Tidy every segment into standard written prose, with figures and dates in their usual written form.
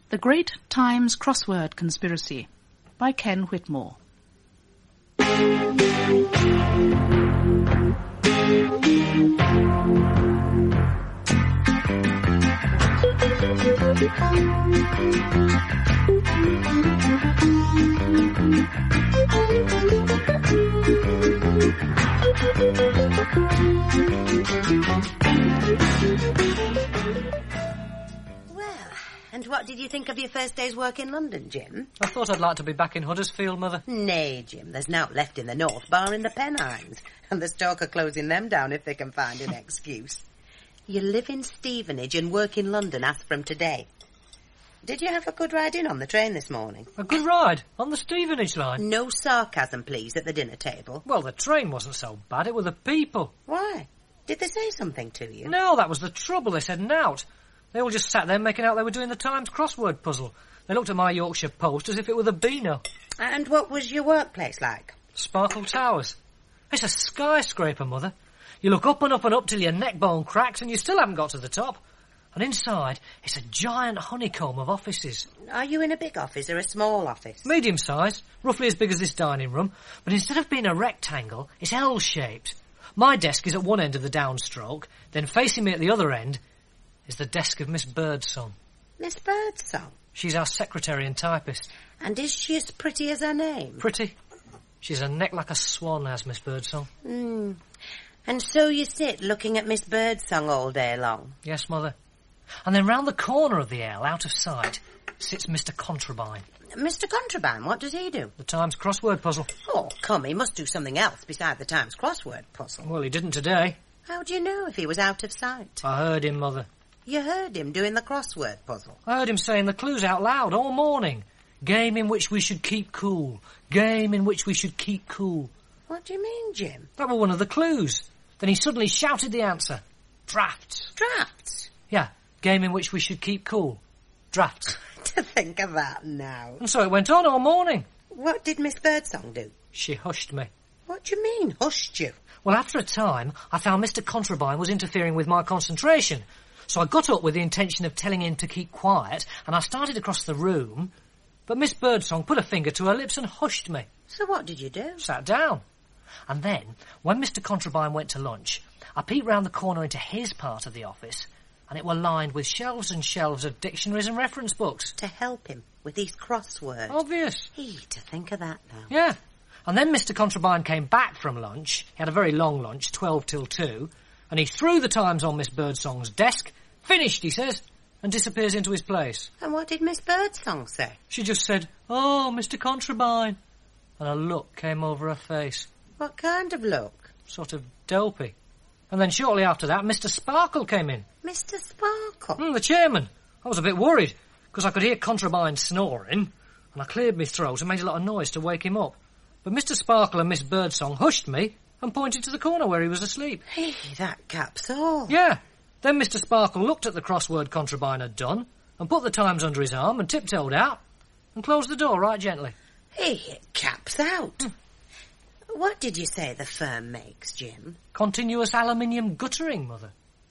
The Great Times Crossword Conspiracy by Ken Whitmore. And what did you think of your first day's work in London, Jim? I thought I'd like to be back in Huddersfield, Mother. Nay, Jim, there's nought left in the north, barring the Pennines. And the Stoke are closing them down if they can find an excuse. You live in Stevenage and work in London as from today. Did you have a good ride in on the train this morning? A good ride? On the Stevenage line? No sarcasm, please, at the dinner table. Well, the train wasn't so bad, it were the people. Why? Did they say something to you? No, that was the trouble, they said nought. They all just sat there making out they were doing the Times crossword puzzle. They looked at my Yorkshire Post as if it were the Beano. And what was your workplace like? Sparkle Towers. It's a skyscraper, Mother. You look up and up and up till your neck bone cracks and you still haven't got to the top. And inside, it's a giant honeycomb of offices. Are you in a big office or a small office? Medium size, roughly as big as this dining room, but instead of being a rectangle, it's L-shaped. My desk is at one end of the downstroke, then facing me at the other end is the desk of Miss Birdsong. Miss Birdsong? She's our secretary and typist. And is she as pretty as her name? Pretty. She's a neck like a swan, has Miss Birdsong. And so you sit looking at Miss Birdsong all day long? Yes, Mother. And then round the corner of the L, out of sight, sits Mr. Contrabine. Mr. Contrabine, what does he do? The Times crossword puzzle. Oh, come, he must do something else beside the Times crossword puzzle. Well, he didn't today. How do you know if he was out of sight? I heard him, Mother. You heard him doing the crossword puzzle? I heard him saying the clues out loud all morning. Game in which we should keep cool. Game in which we should keep cool. What do you mean, Jim? That were one of the clues. Then he suddenly shouted the answer. Drafts. Drafts? Yeah, game in which we should keep cool. Drafts. To think of that now. And so it went on all morning. What did Miss Birdsong do? She hushed me. What do you mean, hushed you? Well, after a time, I found Mr. Contrabine was interfering with my concentration. So I got up with the intention of telling him to keep quiet, and I started across the room, but Miss Birdsong put a finger to her lips and hushed me. So what did you do? Sat down. And then, when Mr. Contrabine went to lunch, I peeped round the corner into his part of the office, and it were lined with shelves and shelves of dictionaries and reference books. To help him with his crosswords. Obvious. To think of that now. Yeah. And then Mr. Contrabine came back from lunch. He had a very long lunch, 12 till 2, and he threw the Times on Miss Birdsong's desk. Finished, he says, and disappears into his place. And what did Miss Birdsong say? She just said, "Oh, Mr. Contrabine," and a look came over her face. What kind of look? Sort of dopey. And then shortly after that, Mr. Sparkle came in. Mr. Sparkle? The chairman. I was a bit worried, because I could hear Contrabine snoring, and I cleared my throat and made a lot of noise to wake him up. But Mr. Sparkle and Miss Birdsong hushed me and pointed to the corner where he was asleep. Hey, that caps all. Yeah. Then Mr. Sparkle looked at the crossword Contrabine had done, and put the Times under his arm and tiptoed out, and closed the door right gently. Hey, it caps out. What did you say the firm makes, Jim? Continuous aluminium guttering, Mother.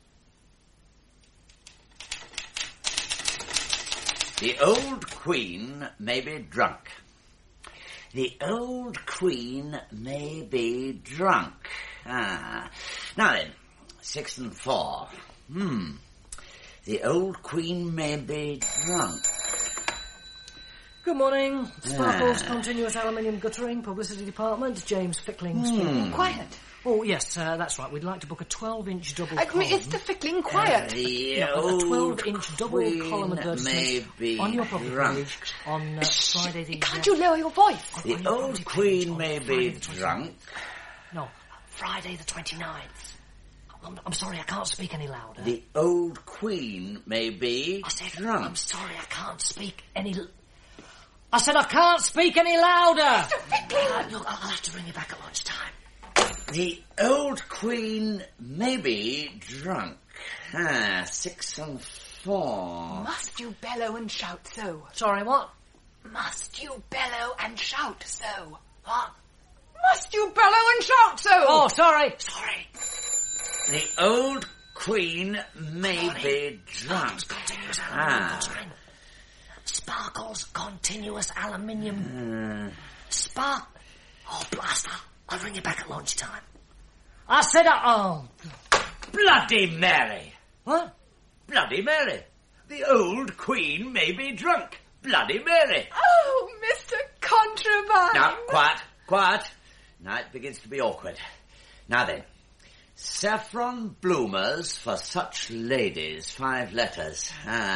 The old Queen may be drunk. The old Queen may be drunk. Now then, 6 and 4. The old Queen may be drunk. Good morning. Sparkle's Continuous Aluminium Guttering, Publicity Department. James Fickling speaking. Quiet. Oh, yes, that's right. We'd like to book a 12-inch double column. Mr. Fickling, quiet. A 12-inch double column advertisement on your property page on Friday the... Can't you lower your voice? The old Queen may be drunk. No, Friday the 29th. I'm sorry, I can't speak any louder. The old Queen may be drunk. I'm sorry, I can't speak any... I said I can't speak any louder! Mr. Fickling! Look, I'll have to bring you back at lunchtime. The old Queen may be drunk. 6 and 4. Must you bellow and shout so? Sorry, what? Must you bellow and shout so? What? Must you bellow and shout so? Oh, sorry. Sorry. The old Queen may be drunk. Sparkle's continuous aluminium. Spark... Oh, blast that. I'll ring you back at lunchtime. I said Bloody Mary! What? Bloody Mary! The old Queen may be drunk. Bloody Mary! Oh, Mr. Contraband! Now, quiet. Now it begins to be awkward. Now then, saffron bloomers for such ladies, 5 letters.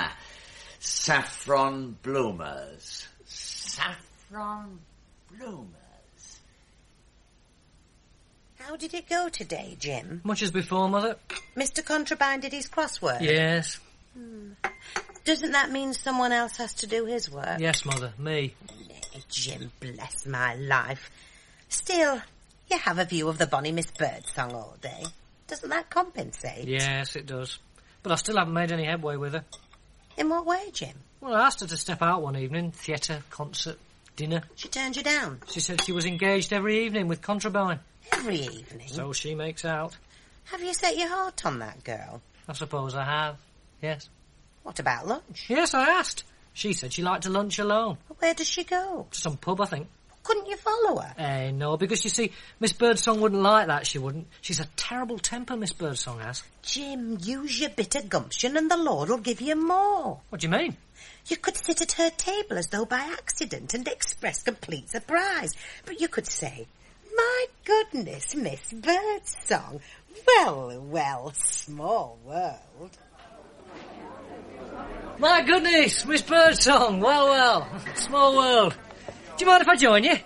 Saffron bloomers. Saffron bloomers. How did it go today, Jim? Much as before, Mother. Mr. Contraband did his crossword? Yes. Doesn't that mean someone else has to do his work? Yes, Mother, me. Nay, Jim, bless my life. Still, you have a view of the bonny Miss Birdsong all day. Doesn't that compensate? Yes, it does. But I still haven't made any headway with her. In what way, Jim? Well, I asked her to step out one evening. Theatre, concert, dinner. She turned you down? She said she was engaged every evening with Contraband. Every evening? So she makes out. Have you set your heart on that girl? I suppose I have. Yes. What about lunch? Yes, I asked. She said she liked to lunch alone. Where does she go? To some pub, I think. Couldn't you follow her? No, because you see, Miss Birdsong wouldn't like that, she wouldn't. She's a terrible temper, Miss Birdsong has. Jim, use your bit of gumption and the Lord will give you more. What do you mean? You could sit at her table as though by accident and express complete surprise. But you could say, "My goodness, Miss Birdsong. Well, small world." My goodness, Miss Birdsong. Well, small world. Do you mind if I join you?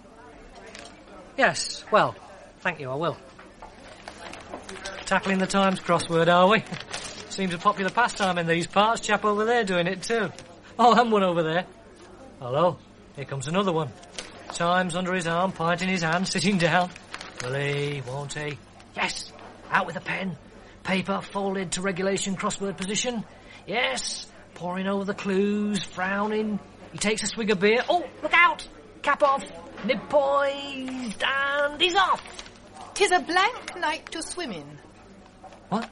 Yes, well, thank you, I will. Tackling the Times crossword, are we? Seems a popular pastime in these parts. Chap over there doing it too. Oh, and one over there. Hello, here comes another one. Times under his arm, pint in his hand, sitting down. Will he, won't he? Yes, out with a pen. Paper folded to regulation crossword position. Yes, poring over the clues, frowning. He takes a swig of beer. Oh, look out! Cap off, nib poised, and he's off. 'Tis a blank night to swim in. What?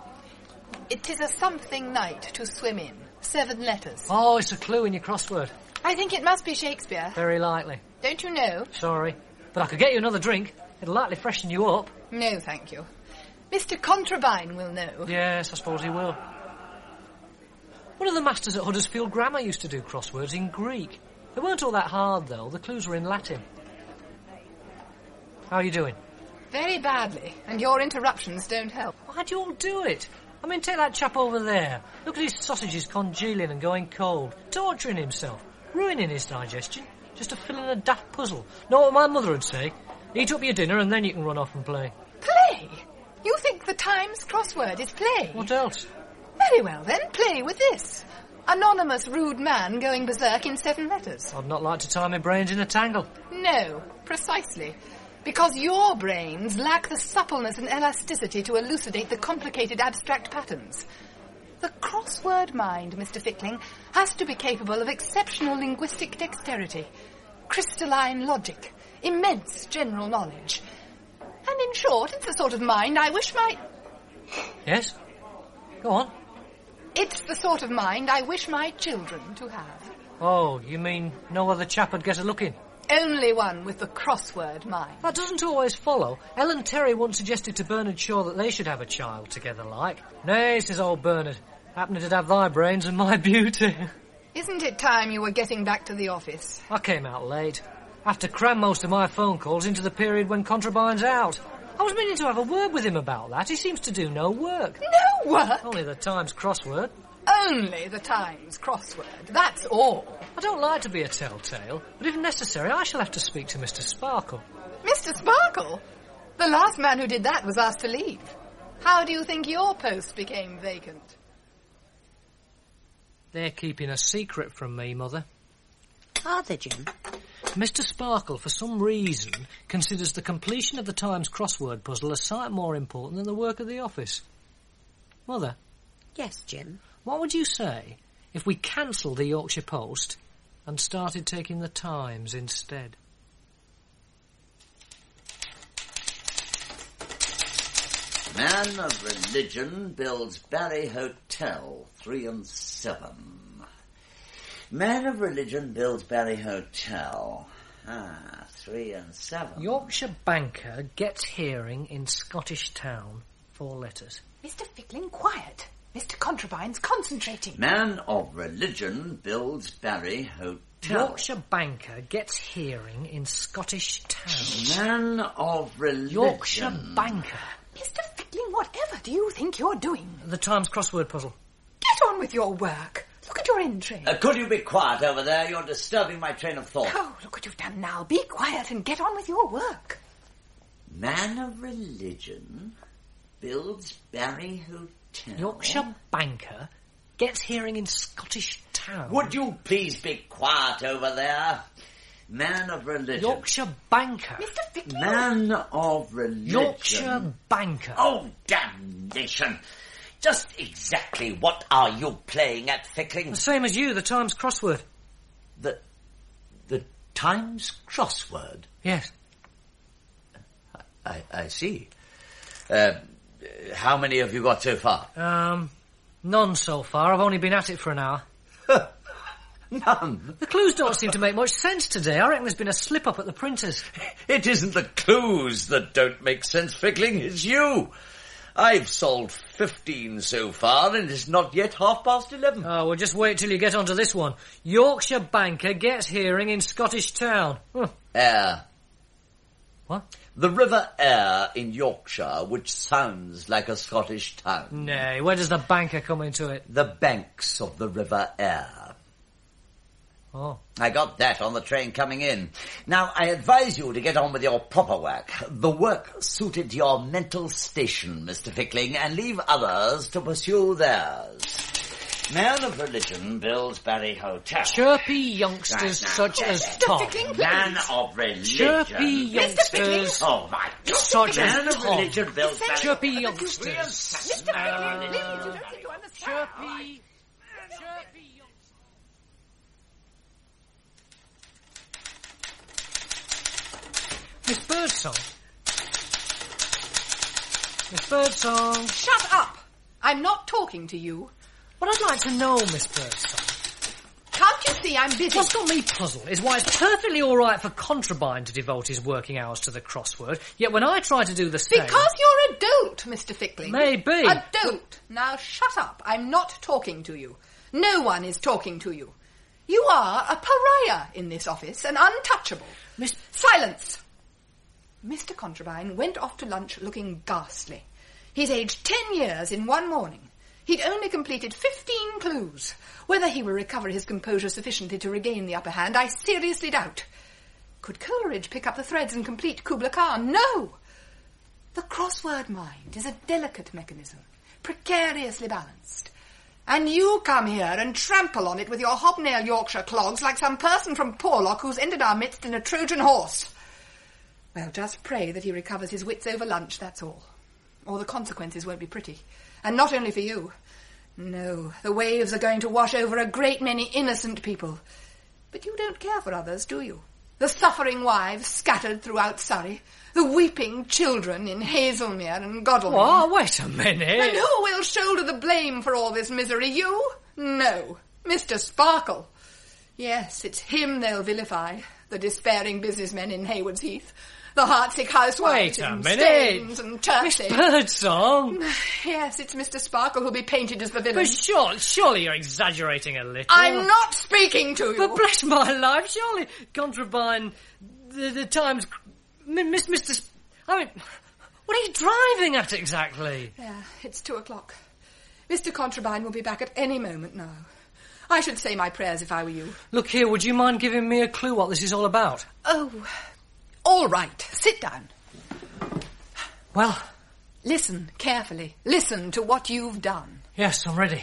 It is a something night to swim in. 7 letters. Oh, it's a clue in your crossword. I think it must be Shakespeare. Very likely. Don't you know? Sorry, but I could get you another drink. It'll likely freshen you up. No, thank you. Mr. Contrabine will know. Yes, I suppose he will. One of the masters at Huddersfield Grammar used to do crosswords in Greek. They weren't all that hard, though. The clues were in Latin. How are you doing? Very badly, and your interruptions don't help. Why do you all do it? I mean, take that chap over there. Look at his sausages congealing and going cold, torturing himself, ruining his digestion, just to fill in a daft puzzle. Know what my mother would say? Eat up your dinner and then you can run off and play. Play? You think the Times crossword is play? What else? Very well, then, play with this. Anonymous rude man going berserk in 7 letters. I'd not like to tie my brains in a tangle. No, precisely. Because your brains lack the suppleness and elasticity to elucidate the complicated abstract patterns. The crossword mind, Mr. Fickling, has to be capable of exceptional linguistic dexterity, crystalline logic, immense general knowledge. And in short, it's the sort of mind I wish my... Yes? Go on. It's the sort of mind I wish my children to have. Oh, you mean no other chap would get a look in? Only one with the crossword mind. That doesn't always follow. Ellen Terry once suggested to Bernard Shaw that they should have a child together like. Nay, says old Bernard, happening to have thy brains and my beauty. Isn't it time you were getting back to the office? I came out late. I have to cram most of my phone calls into the period when Contrabine's out. I was meaning to have a word with him about that. He seems to do no work. No work? Only the Times crossword. Only the Times crossword. That's all. I don't like to be a telltale, but if necessary, I shall have to speak to Mr. Sparkle. Mr. Sparkle? The last man who did that was asked to leave. How do you think your post became vacant? They're keeping a secret from me, Mother. Are they, Jim? Mr. Sparkle, for some reason, considers the completion of the Times crossword puzzle a sight more important than the work of the office. Mother? Yes, Jim? What would you say if we cancelled the Yorkshire Post and started taking the Times instead? Man of religion builds Barry Hotel, 3 and 7. Man of religion builds Barry Hotel. 3 and 7. Yorkshire banker gets hearing in Scottish town. 4 letters. Mr. Fickling, quiet. Mr. Contrabine's concentrating. Man of religion builds Barry Hotel. Yorkshire banker gets hearing in Scottish town. Man of religion. Yorkshire banker. Mr. Fickling, whatever do you think you're doing? The Times crossword puzzle. Get on with your work. Look at your entry. Could you be quiet over there? You're disturbing my train of thought. Oh, look what you've done now. Be quiet and get on with your work. Man of religion builds Barry Hotel. Yorkshire banker gets hearing in Scottish town. Would you please be quiet over there? Man of religion. Yorkshire banker. Mr. Fickling. Man of religion. Yorkshire banker. Oh, damnation. Just exactly what are you playing at, Fickling? The same as you, the Times crossword. The Times crossword? Yes. I see. How many have you got so far? None so far. I've only been at it for an hour. None. The clues don't seem to make much sense today. I reckon there's been a slip-up at the printers. It isn't the clues that don't make sense, Fickling. It's you. I've solved 15 so far, and it's not yet 11:30. Oh, well, just wait till you get onto this one. Yorkshire banker gets hearing in Scottish town. Ayr. What? The River Ayr in Yorkshire, which sounds like a Scottish town. Nay, where does the banker come into it? The banks of the River Ayr. Oh. I got that on the train coming in. Now, I advise you to get on with your proper work. The work suited your mental station, Mr. Fickling, and leave others to pursue theirs. Man of religion builds Barry Hotel. Chirpy youngsters such as Tom. Fickling, Man of religion. Chirpy youngsters Oh, my God. such Man as of Tom. religion builds Barry Chirpy youngsters. Mr. Fickling, please, you don't think you understand. Chirpy youngsters. Miss Birdsong. Miss Birdsong. Shut up! I'm not talking to you. What I'd like to know, Miss Birdsong, Can't you see I'm busy? what's got me puzzled is why it's perfectly all right for Contrabine to devote his working hours to the crossword, yet when I try to do the same... Because you're a dolt, Mr. Fickling. Maybe. A dolt. Now shut up. I'm not talking to you. No one is talking to you. You are a pariah in this office, an untouchable. Miss... Silence! Mr. Contrabine went off to lunch looking ghastly. He's aged 10 years in one morning. He'd only completed 15 clues. Whether he will recover his composure sufficiently to regain the upper hand, I seriously doubt. Could Coleridge pick up the threads and complete Kubla Khan? No! The crossword mind is a delicate mechanism, precariously balanced. And you come here and trample on it with your hobnail Yorkshire clogs like some person from Porlock who's entered our midst in a Trojan horse. Well, just pray that he recovers his wits over lunch, that's all. Or the consequences won't be pretty. And not only for you. No, the waves are going to wash over a great many innocent people. But you don't care for others, do you? The suffering wives scattered throughout Surrey. The weeping children in Hazelmere and Godalming. Oh, wait a minute. And who will shoulder the blame for all this misery? You? No. Mr. Sparkle. Yes, it's him they'll vilify. The despairing businessmen in Haywards Heath. The heartsick housewives Wait a in minute. Staines and Miss Chertsey. Birdsong. Yes, it's Mr. Sparkle who'll be painted as the villain. But surely you're exaggerating a little. I'm not speaking to you. But bless my life, surely Contrabine, the Times, Mr. I mean, what are you driving at exactly? Yeah, it's 2:00. Mr. Contrabine will be back at any moment now. I should say my prayers if I were you. Look here, would you mind giving me a clue what this is all about? Oh, all right. Sit down. Well, Listen carefully. Listen to what you've done. yes, I'm ready.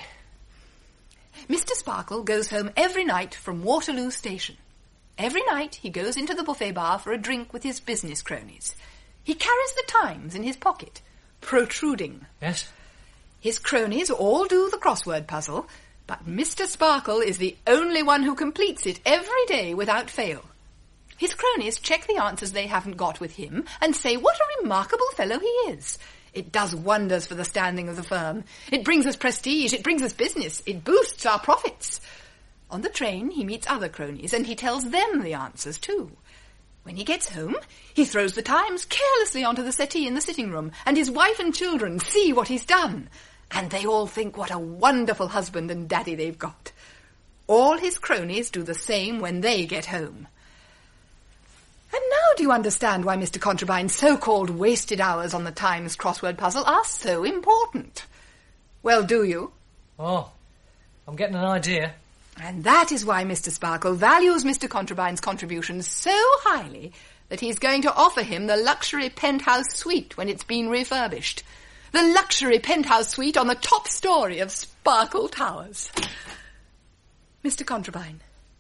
Mr. Sparkle goes home every night from Waterloo Station. Every night he goes into the buffet bar for a drink with his business cronies. He carries the Times in his pocket, protruding. Yes? His cronies all do the crossword puzzle, but Mr. Sparkle is the only one who completes it every day without fail. His cronies check the answers they haven't got with him and say what a remarkable fellow he is. It does wonders for the standing of the firm. It brings us prestige. It brings us business. It boosts our profits. On the train, he meets other cronies, and he tells them the answers, too. When he gets home, he throws the Times carelessly onto the settee in the sitting room, and his wife and children see what he's done. And they all think what a wonderful husband and daddy they've got. All his cronies do the same when they get home. And now do you understand why Mr. Contrabine's so-called wasted hours on the Times crossword puzzle are so important? Well, do you? Oh, I'm getting an idea. And that is why Mr. Sparkle values Mr. Contrabine's contributions so highly that he's going to offer him the luxury penthouse suite when it's been refurbished. The luxury penthouse suite on the top story of Sparkle Towers. Mr. Contrabine.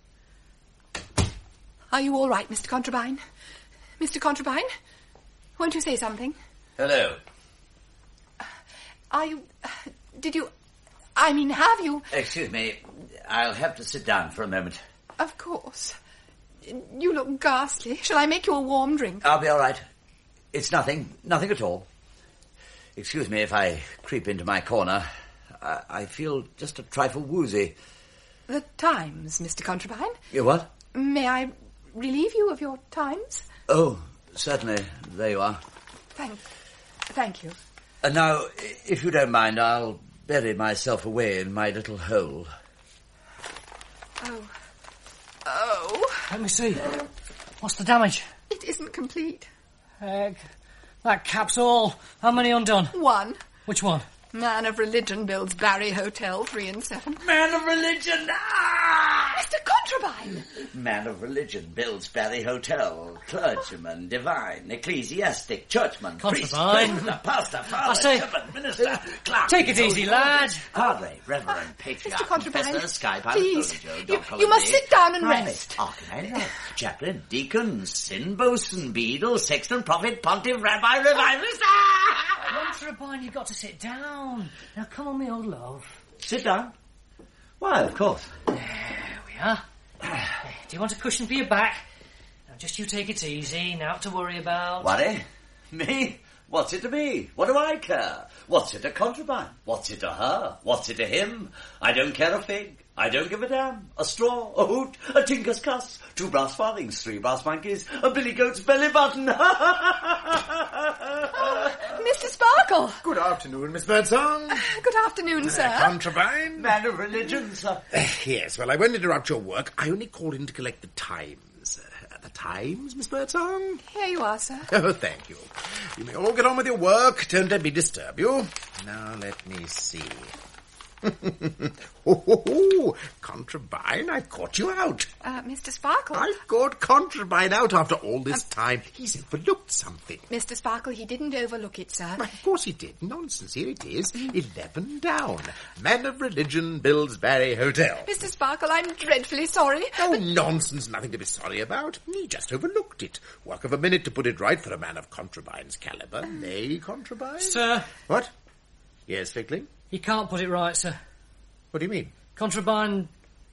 Are you all right, Mr. Contrabine? Mr. Contrabine? Won't you say something? Hello. Are you... have you... Excuse me. I'll have to sit down for a moment. Of course. You look ghastly. Shall I make you a warm drink? I'll be all right. It's nothing. Nothing at all. Excuse me if I creep into my corner. I feel just a trifle woozy. The Times, Mr. Contrabine. You what? May I relieve you of your Times? Oh, certainly. There you are. Thank you. And now, if you don't mind, I'll bury myself away in my little hole. Oh. Let me see. What's the damage? It isn't complete. Heck, that caps all. How many undone? One. Which one? Man of Religion builds Barry Hotel 3 and 7. Man of Religion! Ah! Mr. Contrabine! Man of Religion builds Barry Hotel. Clergyman, divine, ecclesiastic, churchman, Contrabine. priest, pastor, father, I say, shepherd, minister, clerk. Take it easy, lad. Padre, reverend, patriarch, Mr. Contrabine, confessor, sky pilot, please, Holy Joe, you Dog Holiday, must sit down and primate, rest. archangel, chaplain, deacon, sin, bosun, beadle, sexton, prophet, pontiff, rabbi, revivalist. Contrabine, you've got to sit down. Now, come on, me old love. Sit down. Why, of course. There we are. Do you want a cushion for your back? Now, just you take it easy. Now to worry about. Worry? Me? What's it to me? What do I care? What's it to Contrabine? What's it to her? What's it to him? I don't care a fig. I don't give a damn. A straw, a hoot, a tinker's cuss, 2 brass farthings, 3 brass monkeys, a billy goat's belly button. Mr. Sparkle! Good afternoon, Miss Birdsong. Good afternoon, sir. Contrabine? Man of Religion, sir. Yes, well, I won't interrupt your work. I only called in to collect the Times. The Times, Miss Birdsong? Here you are, sir. Oh, thank you. You may all get on with your work. Don't let me disturb you. Now, let me see. Contrabine, I've caught you out. Mr. Sparkle. I've caught Contrabine out after all this time. He's overlooked something. Mr. Sparkle, he didn't overlook it, sir. Of course he did. Nonsense. Here it is. 11 down. Man of Religion builds Barry Hotel. Mr. Sparkle, I'm dreadfully sorry. Oh, nonsense. Nothing to be sorry about. He just overlooked it. Work of a minute to put it right for a man of Contrabine's caliber. Nay, Contrabine? Sir. What? Yes, Fickling? You can't put it right, sir. What do you mean? Contrabine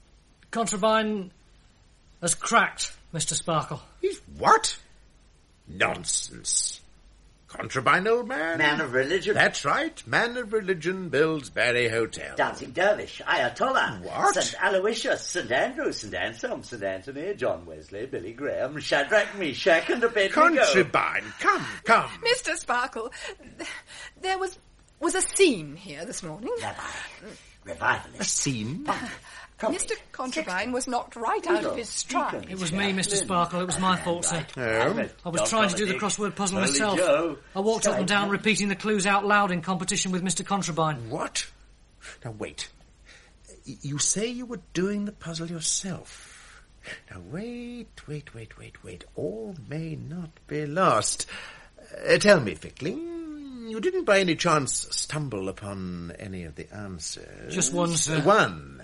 has cracked, Mr. Sparkle. He's what? Nonsense. Contrabine, old man? Man of Religion. That's right. Man of Religion builds Barry Hotel. Dancing Dervish, Ayatollah. What? St. Aloysius, St. Andrew, St. Anselm, St. Anthony, John Wesley, Billy Graham, Shadrach, Meshach, and Abednego. Contrabine, come. Mr. Sparkle, there was a scene here this morning. Rabbi, A revivalist. scene? Mr. Contrabine was knocked right out of his stride. It was me, Mr. Sparkle. It was my fault, sir. Oh? I was trying to do the crossword puzzle myself. I walked up and down repeating the clues out loud in competition with Mr. Contrabine. What? Now, wait. You say you were doing the puzzle yourself. Now, wait. All may not be lost. Tell me, Fickling, you didn't by any chance stumble upon any of the answers? Just one, sir. One?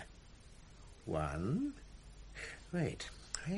Wait.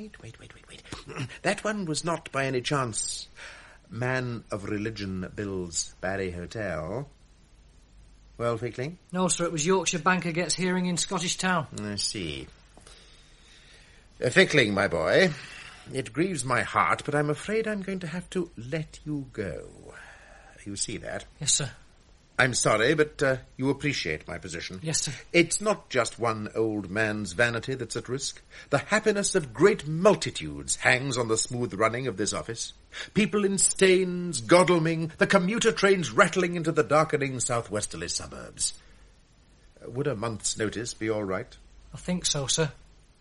That one was not by any chance Man of Religion builds Barry Hotel. Well, Fickling? No, sir, it was Yorkshire banker gets hearing in Scottish Town. I see. Fickling, my boy, it grieves my heart, but I'm afraid I'm going to have to let you go. You see that? Yes, sir. I'm sorry, but you appreciate my position. Yes, sir. It's not just one old man's vanity that's at risk. The happiness of great multitudes hangs on the smooth running of this office. People in Staines, Godalming, the commuter trains rattling into the darkening southwesterly suburbs. Would a month's notice be all right? I think so, sir.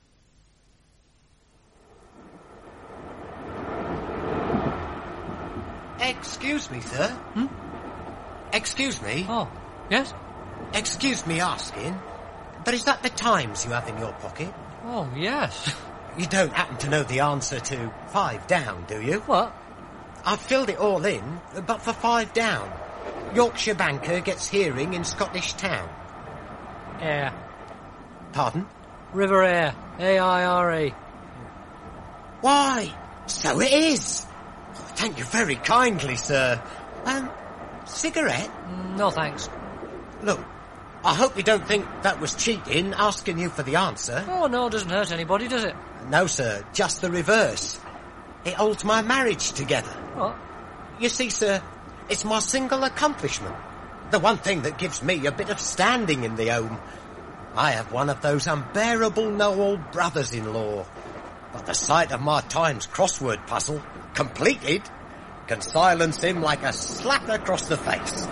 Excuse me, sir. Excuse me. Oh, yes? Excuse me asking, but is that the Times you have in your pocket? Oh, yes. You don't happen to know the answer to 5 down, do you? What? I've filled it all in, but for 5 down. Yorkshire banker gets hearing in Scottish town. Air. Pardon? River Air. A-I-R-E. Why, so it is. Thank you very kindly, sir. Cigarette? No, thanks. Look, I hope you don't think that was cheating, asking you for the answer. Oh, no, it doesn't hurt anybody, does it? No, sir, just the reverse. It holds my marriage together. What? You see, sir, it's my single accomplishment. The one thing that gives me a bit of standing in the home. I have one of those unbearable no-old brothers-in-law. But the sight of my Times crossword puzzle, completed, can silence him like a slap across the face.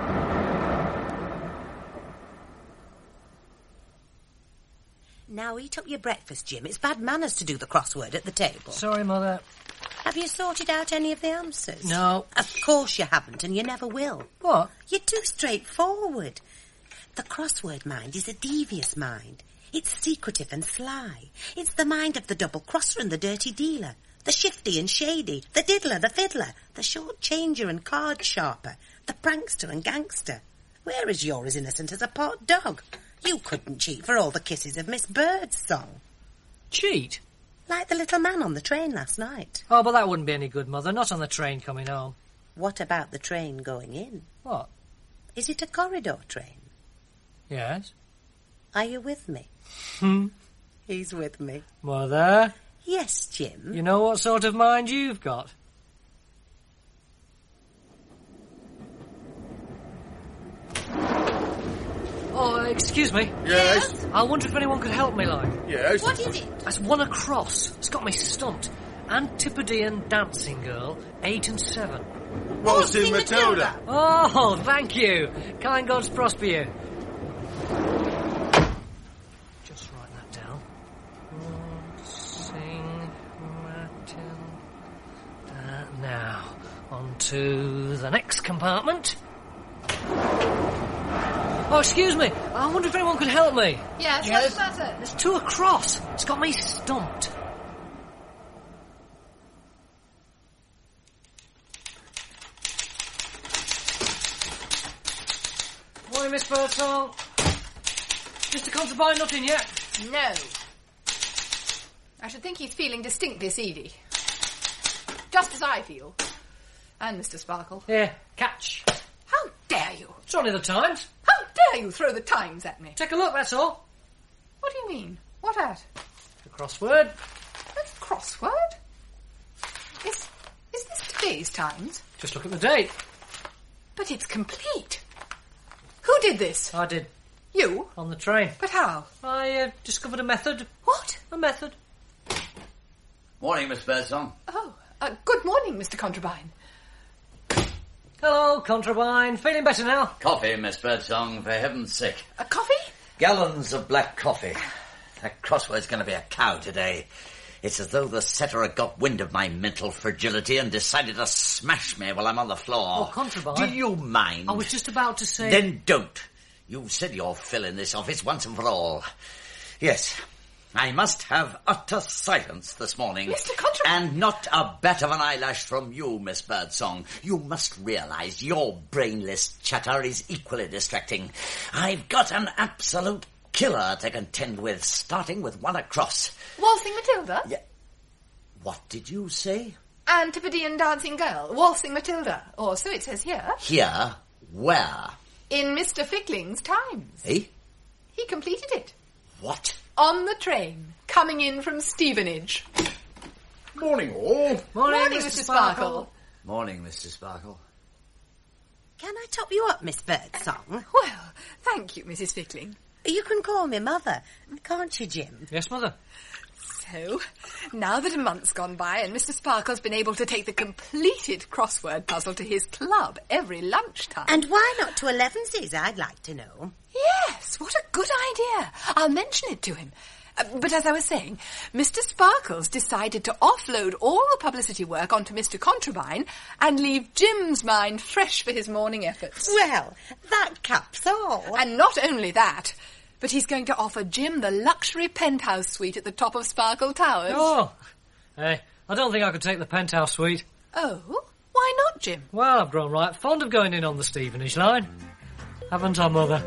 Now eat up your breakfast, Jim. It's bad manners to do the crossword at the table. Sorry, Mother. Have you sorted out any of the answers? No. Of course you haven't, and you never will. What? You're too straightforward. The crossword mind is a devious mind. It's secretive and sly. It's the mind of the double crosser and the dirty dealer, the shifty and shady, the diddler, the fiddler, the short changer and card sharper, the prankster and gangster. Whereas you're as innocent as a pot dog. You couldn't cheat for all the kisses of Miss Bird's song. Cheat? Like the little man on the train last night. Oh, but that wouldn't be any good, Mother. Not on the train coming home. What about the train going in? What? Is it a corridor train? Yes? Are you with me? He's with me. Mother? Yes, Jim. You know what sort of mind you've got? Oh, excuse me. Yes? I wonder if anyone could help me, like. Yes? What is it? That's one across. It's got me stumped. Antipodean dancing girl, 8 and 7. Waltzing Matilda. Oh, thank you. Kind gods prosper you. Just write that down. Waltzing Matilda. Now, on to the next compartment. Oh, excuse me. I wonder if anyone could help me. Yes, what's the matter? There's 2 across. It's got me stumped. Morning, Miss Birdsong. Mr. Contrabine, not in yet? No. I should think he's feeling distinctly seedy. Just as I feel. And Mr. Sparkle. Here, catch. How dare you? It's only the Times. How dare you throw the Times at me? Take a look, that's all. What do you mean? What at? The crossword. A crossword? Is this today's Times? Just look at the date. But it's complete. Who did this? I did. You? On the train. But how? I discovered a method. What? A method. Morning, Miss Birdsong. Oh, good morning, Mr. Contrabine. Hello, Contrabine. Feeling better now? Coffee, Miss Birdsong, for heaven's sake. A coffee? Gallons of black coffee. That crossword's going to be a cow today. It's as though the setter had got wind of my mental fragility and decided to smash me while I'm on the floor. Oh, Contrabine. Do you mind? I was just about to say... Then don't. You've said your fill in this office once and for all. Yes, I must have utter silence this morning. Mr. Contrabine. And not a bat of an eyelash from you, Miss Birdsong. You must realise your brainless chatter is equally distracting. I've got an absolute killer to contend with, starting with 1 across. Waltzing Matilda? Yeah. What did you say? Antipodean dancing girl. Waltzing Matilda. Or so it says here. Here? Where? In Mr. Fickling's Times. Eh? He completed it. What? On the train, coming in from Stevenage. Morning, all. Morning, Morning, Mr. Sparkle. Morning, Mr. Sparkle. Can I top you up, Miss Birdsong? Well, thank you, Mrs. Fickling. You can call me Mother, can't you, Jim? Yes, Mother. So, now that a month's gone by and Mr. Sparkle's been able to take the completed crossword puzzle to his club every lunchtime... And why not to 11's, I'd like to know? Yes, what a good idea. I'll mention it to him. But as I was saying, Mr. Sparkles decided to offload all the publicity work onto Mr. Contrabine and leave Jim's mind fresh for his morning efforts. Well, that caps all. And not only that, but he's going to offer Jim the luxury penthouse suite at the top of Sparkle Towers. Oh, hey, I don't think I could take the penthouse suite. Oh, why not, Jim? Well, I've grown right fond of going in on the Stevenage line. Haven't I, Mother?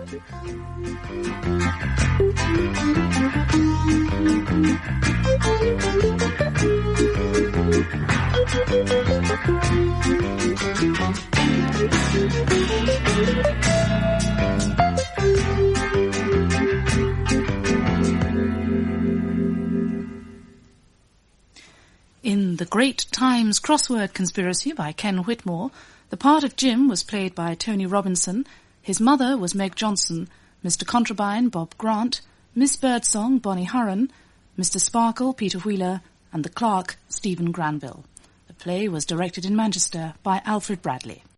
In The Great Times Crossword Conspiracy by Ken Whitmore, the part of Jim was played by Tony Robinson, his mother was Meg Johnson, Mr. Contrabine, Bob Grant, Miss Birdsong, Bonnie Hurren, Mr. Sparkle, Peter Wheeler, and the clerk, Stephen Granville. The play was directed in Manchester by Alfred Bradley.